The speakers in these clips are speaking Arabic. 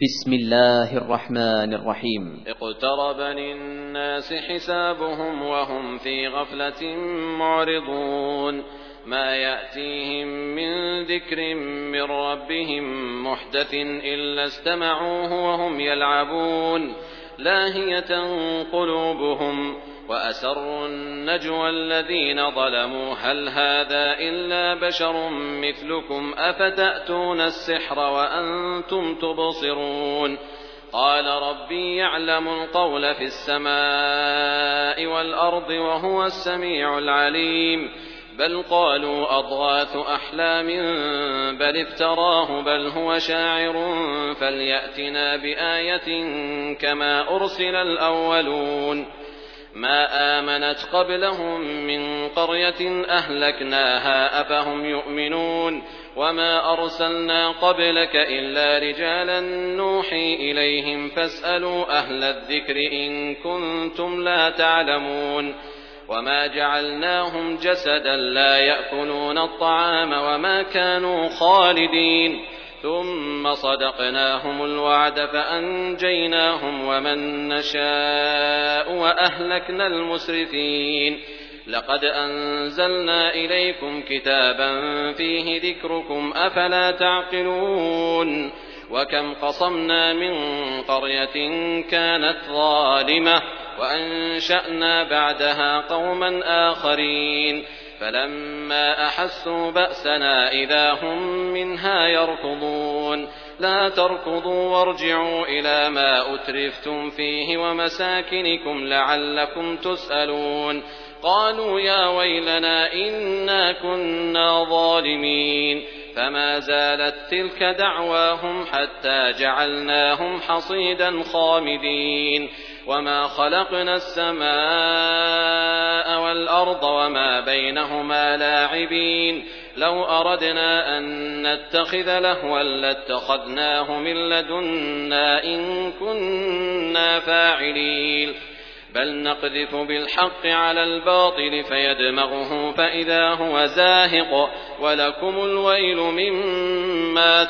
بسم الله الرحمن الرحيم. اقترب للناس حسابهم وهم في غفلة معرضون ما يأتيهم من ذكر من ربهم محدث إلا استمعوه وهم يلعبون لاهية قلوبهم وأسروا النجوى الذين ظلموا هل هذا إلا بشر مثلكم أفتأتون السحر وأنتم تبصرون قال ربي يعلم القول في السماء والأرض وهو السميع العليم بل قالوا أضغاث أحلام بل افتراه بل هو شاعر فليأتنا بآية كما أرسل الأولون ما آمنت قبلهم من قرية أهلكناها أفهم يؤمنون وما أرسلنا قبلك إلا رجالا نوحي إليهم فاسألوا أهل الذكر إن كنتم لا تعلمون وما جعلناهم جسدا لا يأكلون الطعام وما كانوا خالدين ثم صدقناهم الوعد فأنجيناهم ومن نشاء وأهلكنا المسرفين لقد أنزلنا إليكم كتابا فيه ذكركم أفلا تعقلون وكم قصمنا من قرية كانت ظالمة وأنشأنا بعدها قوما آخرين فلما أحسوا بأسنا إذا هم منها يركضون لا تركضوا وارجعوا إلى ما أترفتم فيه ومساكنكم لعلكم تسألون قالوا يا ويلنا إنا كنا ظالمين فما زالت تلك دعواهم حتى جعلناهم حصيدا خامدين وما خلقنا السماء والأرض وما بينهما لاعبين لو أردنا أن نتخذ لهوا لاتخذناه من لدنا إن كنا فاعلين بل نقذف بالحق على الباطل فيدمغه فإذا هو زاهق ولكم الويل مما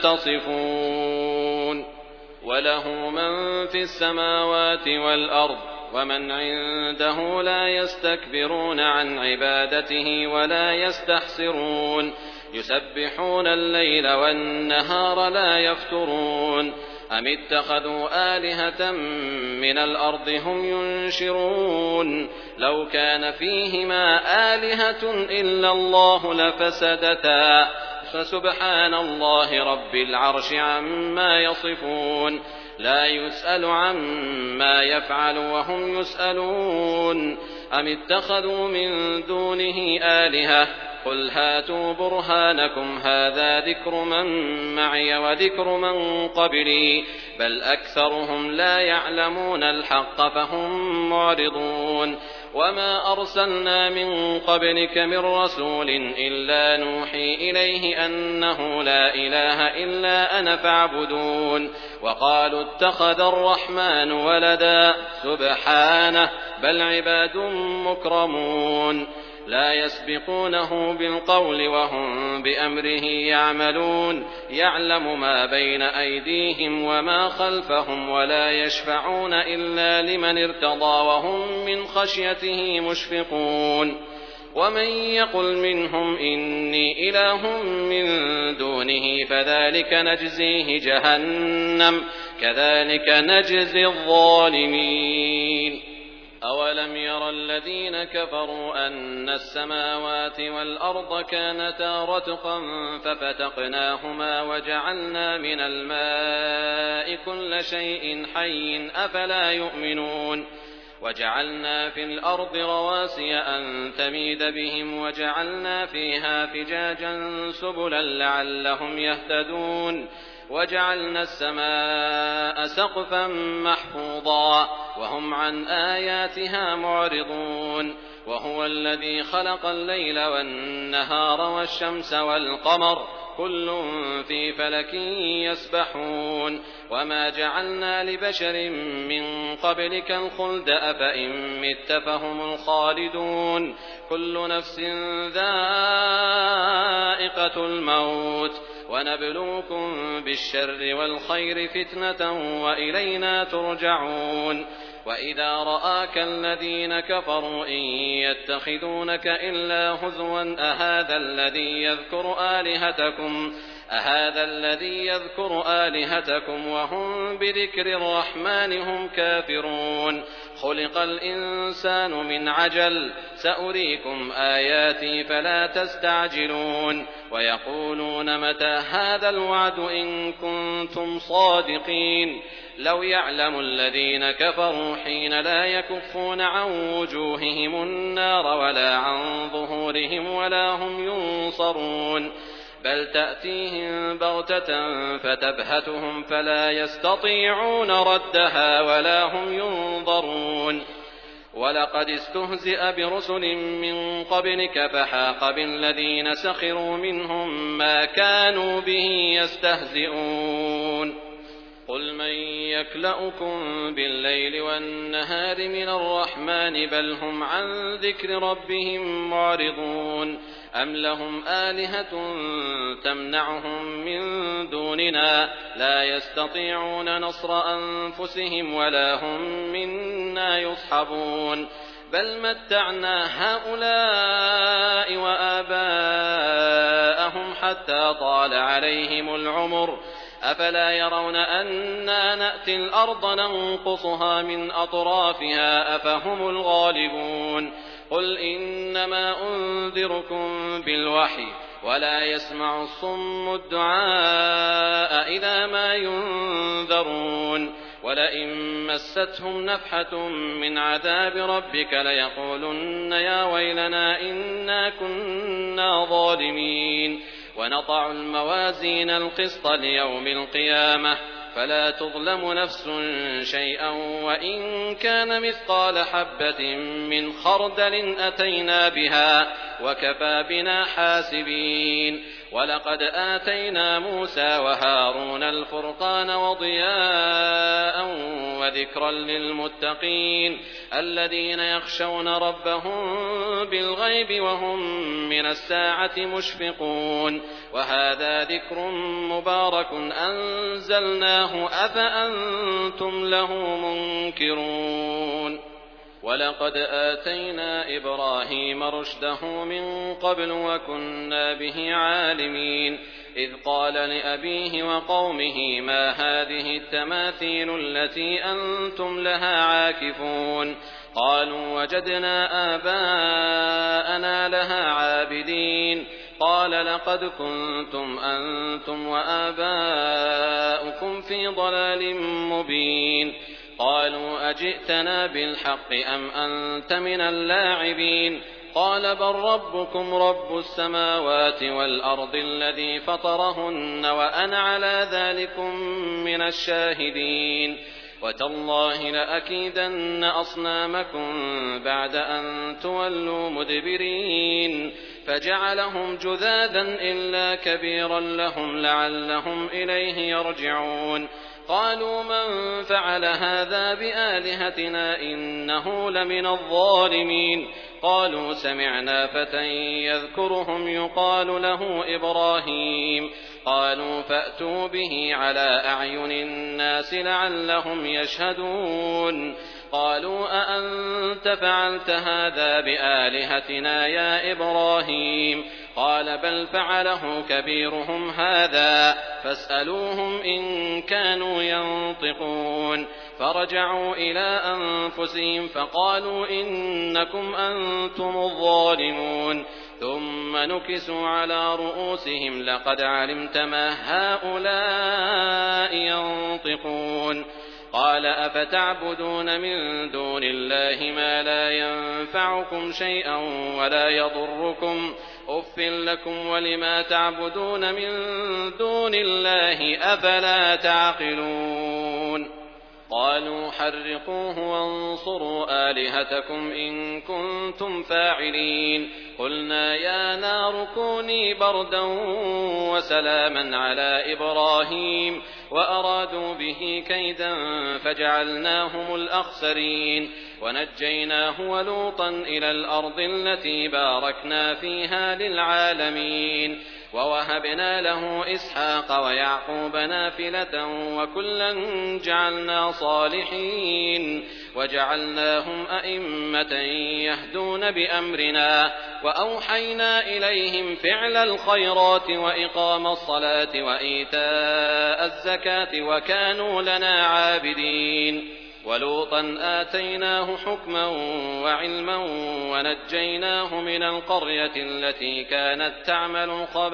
تصفون وله من في السماوات والأرض ومن عنده لا يستكبرون عن عبادته ولا يستحسرون يسبحون الليل والنهار لا يفترون أم اتخذوا آلهة من الأرض هم ينشرون لو كان فيهما آلهة إلا الله لفسدتا فسبحان الله رب العرش عما يصفون لا يسأل عما يفعل وهم يسألون أم اتخذوا من دونه آلهة قل هاتوا برهانكم هذا ذكر من معي وذكر من قبلي بل أكثرهم لا يعلمون الحق فهم معرضون وما أرسلنا من قبلك من رسول إلا نوحي إليه أنه لا إله إلا أنا فاعبدون وقالوا اتخذ الرحمن ولدا سبحانه بل عباد مكرمون لا يسبقونه بالقول وهم بأمره يعملون يعلم ما بين أيديهم وما خلفهم ولا يشفعون إلا لمن ارتضى وهم من خشيته مشفقون ومن يقل منهم إني إله من دونه فذلك نجزيه جهنم كذلك نجزي الظالمين أولم ير الذين كفروا أن السماوات والأرض كانتا رتقا ففتقناهما وجعلنا من الماء كل شيء حي أفلا يؤمنون وجعلنا في الأرض رواسي أن تميد بهم وجعلنا فيها فجاجا سبلا لعلهم يهتدون وجعلنا السماء سقفا محفوظا وهم عن آياتها معرضون وهو الذي خلق الليل والنهار والشمس والقمر كل في فلك يسبحون وما جعلنا لبشر من قبلك الخلد أفإن مت فهم الخالدون كل نفس ذائقة الموت ونبلوكم بالشر والخير فتنة وإلينا ترجعون وإذا رآك الذين كفروا إن يتخذونك إلا هزوا أهذا الذي يذكر آلهتكم وهم بذكر الرحمن هم كافرون خلق الإنسان من عجل سأريكم آياتي فلا تستعجلون ويقولون متى هذا الوعد إن كنتم صادقين لو يعلم الذين كفروا حين لا يكفون عن وجوههم النار ولا عن ظهورهم ولا هم ينصرون بل تأتيهم بغتة فتبهتهم فلا يستطيعون ردها ولا هم ينظرون ولقد استهزئ برسل من قبلك فحاق بالذين سخروا منهم ما كانوا به يستهزئون قل من يكلؤكم بالليل والنهار من الرحمن بل هم عن ذكر ربهم معرضون أم لهم آلهة تمنعهم من دوننا لا يستطيعون نصر أنفسهم ولا هم منا يصحبون بل متعنا هؤلاء وآباءهم حتى طال عليهم العمر أفلا يرون أنا نأتي الأرض ننقصها من أطرافها أفهم الغالبون قل إنما أنذركم بالوحي ولا يسمع الصم الدعاء إذا ما ينذرون ولئن مستهم نفحة من عذاب ربك ليقولن يا ويلنا إنا كنا ظالمين ونضع الموازين القسط ليوم القيامة فلا تظلم نفس شيئا وإن كان مثقال حبة من خردل أتينا بها وكفى بنا حاسبين ولقد آتينا موسى وهارون الفرقان وضياء وذكرا للمتقين الذين يخشون ربهم بالغيب وهم من الساعة مشفقون وهذا ذكر مبارك أنزلناه أفأنتم له منكرون ولقد آتينا إبراهيم رشده من قبل وكنا به عالمين إذ قال لأبيه وقومه ما هذه التماثيل التي أنتم لها عاكفون قالوا وجدنا آباءنا لها عابدين قال لقد كنتم أنتم وآباؤكم في ضلال مبين قالوا أجئتنا بالحق أم أنت من اللاعبين قال بل ربكم رب السماوات والأرض الذي فطرهن وأنا على ذلكم من الشاهدين وتالله لأكيدن أصنامكم بعد أن تولوا مدبرين فجعلهم جذاذا إلا كبيرا لهم لعلهم إليه يرجعون قالوا من فعل هذا بآلهتنا إنه لمن الظالمين قالوا سمعنا فتى يذكرهم يقال له إبراهيم قالوا فأتوا به على أعين الناس لعلهم يشهدون قالوا أأنت فعلت هذا بآلهتنا يا إبراهيم قال بل فعله كبيرهم هذا فاسألوهم إن كانوا ينطقون فرجعوا إلى أنفسهم فقالوا إنكم أنتم الظالمون ثم نكسوا على رؤوسهم لقد علمت ما هؤلاء ينطقون قال أفتعبدون من دون الله ما لا ينفعكم شيئا ولا يضركم أف لكم ولما تعبدون من دون الله أفلا تعقلون قالوا حرقوه وانصروا آلهتكم إن كنتم فاعلين قلنا يا نار كوني بردا وسلاما على إبراهيم وأرادوا به كيدا فجعلناهم الأخسرين ونجيناه ولوطا إلى الأرض التي باركنا فيها للعالمين ووهبنا له إسحاق ويعقوب نافلة وكلا جعلنا صالحين وجعلناهم أئمة يهدون بأمرنا وأوحينا إليهم فعل الخيرات وإقام الصلاة وإيتاء الزكاة وكانوا لنا عابدين ولوطا آتيناه حكما وعلما ونجيناه من القرية التي كانت تعمل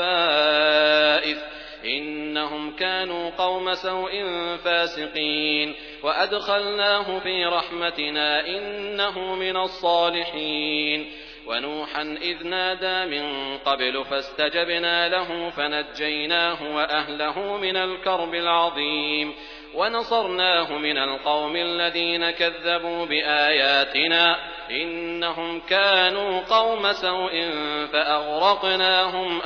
الخبائث إنهم كانوا قوم سوء فاسقين وأدخلناه في رحمتنا إنه من الصالحين ونوحا إذ نادى من قبل فاستجبنا له فنجيناه وأهله من الكرب العظيم ونصرناه من القوم الذين كذبوا بآياتنا إنهم كانوا قوم سوء فأغرقناهم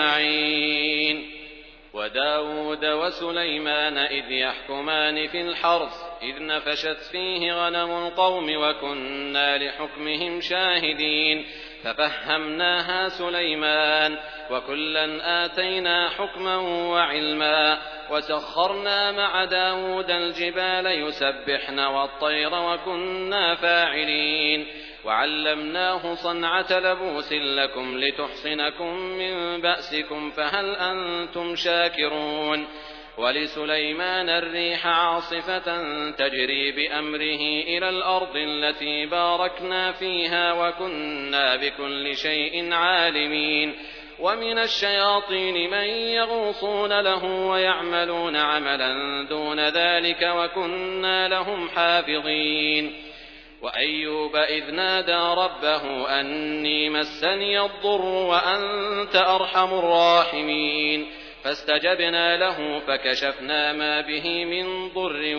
أجمعين وداود وسليمان إذ يحكمان في الحرث إذ نفشت فيه غنم القوم وكنا لحكمهم شاهدين ففهمناها سليمان وكلا آتينا حكما وعلما وسخرنا مع داود الجبال يسبحن والطير وكنا فاعلين وعلمناه صنعة لبوس لكم لتحصنكم من بأسكم فهل أنتم شاكرون ولسليمان الريح عاصفة تجري بأمره إلى الأرض التي باركنا فيها وكنا بكل شيء عالمين ومن الشياطين من يغوصون له ويعملون عملا دون ذلك وكنا لهم حافظين وأيوب إذ نادى ربه أني مسني الضر وأنت أرحم الراحمين فاستجبنا له فكشفنا ما به من ضر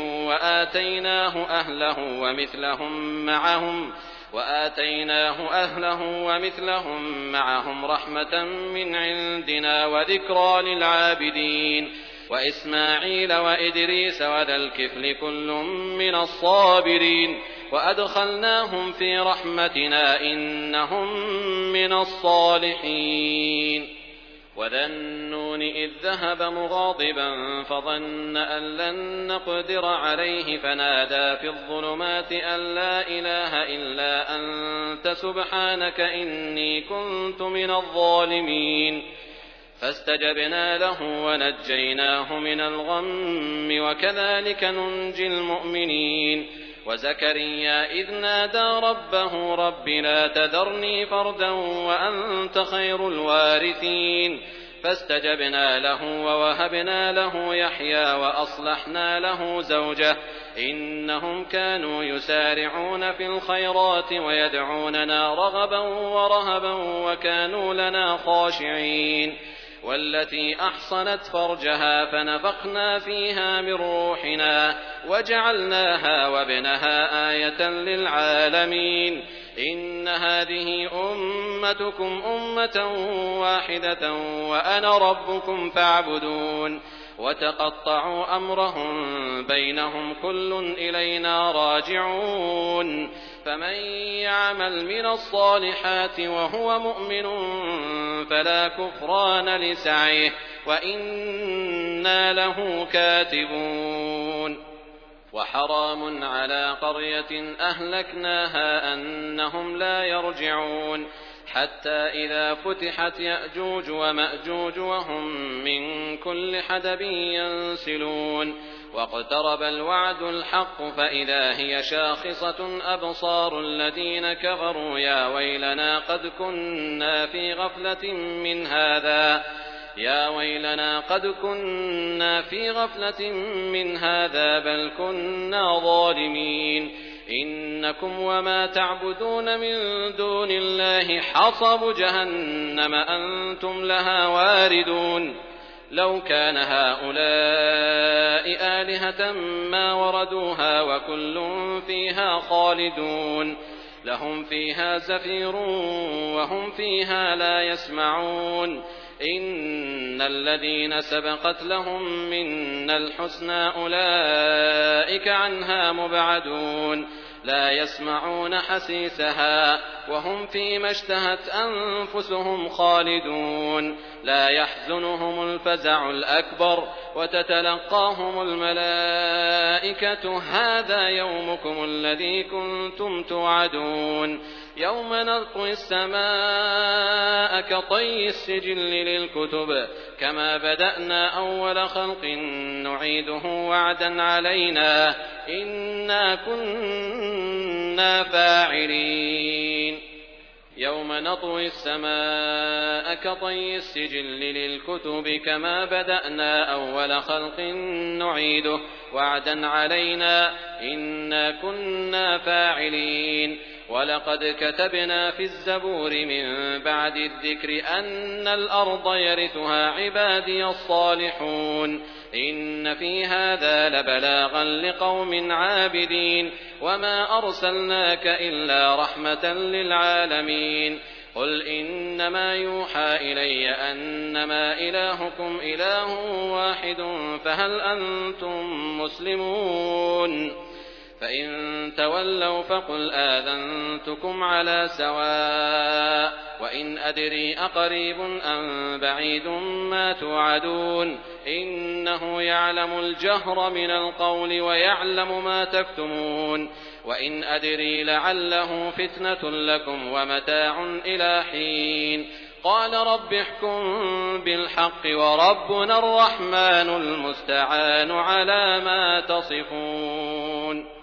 وآتيناه أهله ومثلهم معهم رحمة من عندنا وذكرى للعابدين وإسماعيل وإدريس وذا الكفل كل من الصابرين وأدخلناهم في رحمتنا إنهم من الصالحين وذا النون إذ ذهب مغاضبا فظن أن لن نقدر عليه فنادى في الظلمات أن لا إله إلا أنت سبحانك إني كنت من الظالمين فاستجبنا له ونجيناه من الغم وكذلك ننجي المؤمنين وزكريا إذ نادى ربه رب لا تذرني فردا وأنت خير الوارثين فاستجبنا له ووهبنا له يحيى وأصلحنا له زوجه إنهم كانوا يسارعون في الخيرات ويدعوننا رغبا ورهبا وكانوا لنا خاشعين والتي أحصنت فرجها فنفخنا فيها من روحنا وجعلناها وابنها آية للعالمين إن هذه أمتكم أمة واحدة وأنا ربكم فاعبدون وتقطعوا أمرهم بينهم كل إلينا راجعون فمن يعمل من الصالحات وهو مؤمن فلا كفران لسعيه وإنا له كاتبون وحرام على قرية أهلكناها أنهم لا يرجعون حتى إذا فتحت يأجوج ومأجوج وهم من كل حدب ينسلون واقترب الوعد الحق فإذا هي شاخصة أبصار الذين كفروا يا ويلنا قد كنا في غفلة من هذا بل كنا ظالمين إنكم وما تعبدون من دون الله حصب جهنم أنتم لها واردون لو كان هؤلاء آلهة ما وردوها وكل فيها خالدون لهم فيها زفير وهم فيها لا يسمعون إن الذين سبقت لهم منا الحسنى أولئك عنها مبعدون لا يسمعون حسيسها وهم فيما اشتهت أنفسهم خالدون لا يحزنهم الفزع الأكبر وتتلقاهم الملائكة هذا يومكم الذي كنتم توعدون يوم نطوي السماء كطي السجل للكتب كما بدأنا أول خلق نعيده وعدا علينا إنا كنا فاعلين يوم نطوي السماء كطي السجل للكتب كما بدأنا أول خلق نعيده وعدا علينا إنا كنا فاعلين ولقد كتبنا في الزبور من بعد الذكر أن الأرض يرثها عبادي الصالحون إن في هذا لبلاغا لقوم عابدين وما أرسلناك إلا رحمة للعالمين قل إنما يوحى إلي أنما إلهكم إله واحد فهل أنتم مسلمون فإن تولوا فقل آذنتكم على سواء وإن أدري أقريب أم بعيد ما توعدون إنه يعلم الجهر من القول ويعلم ما تكتمون وإن أدري لعله فتنة لكم ومتاع إلى حين قال رب احكم بالحق وربنا الرحمن المستعان على ما تصفون